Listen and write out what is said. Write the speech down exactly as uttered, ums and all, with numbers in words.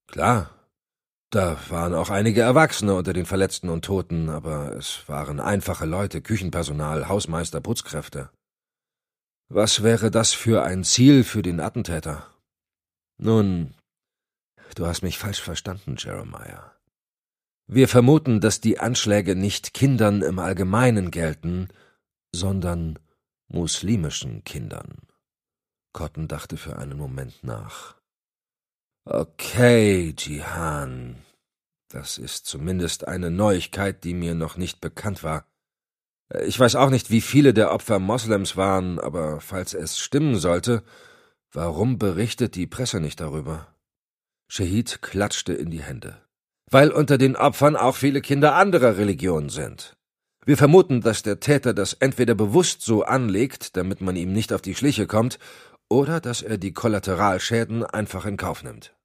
Klar, da waren auch einige Erwachsene unter den Verletzten und Toten, aber es waren einfache Leute, Küchenpersonal, Hausmeister, Putzkräfte. Was wäre das für ein Ziel für den Attentäter? Nun, du hast mich falsch verstanden, Jeremiah. Wir vermuten, dass die Anschläge nicht Kindern im Allgemeinen gelten, sondern muslimischen Kindern. Cotton dachte für einen Moment nach. Okay, Jihan. Das ist zumindest eine Neuigkeit, die mir noch nicht bekannt war. Ich weiß auch nicht, wie viele der Opfer Moslems waren, aber falls es stimmen sollte, warum berichtet die Presse nicht darüber? Shahid klatschte in die Hände. Weil unter den Opfern auch viele Kinder anderer Religionen sind. Wir vermuten, dass der Täter das entweder bewusst so anlegt, damit man ihm nicht auf die Schliche kommt, oder dass er die Kollateralschäden einfach in Kauf nimmt.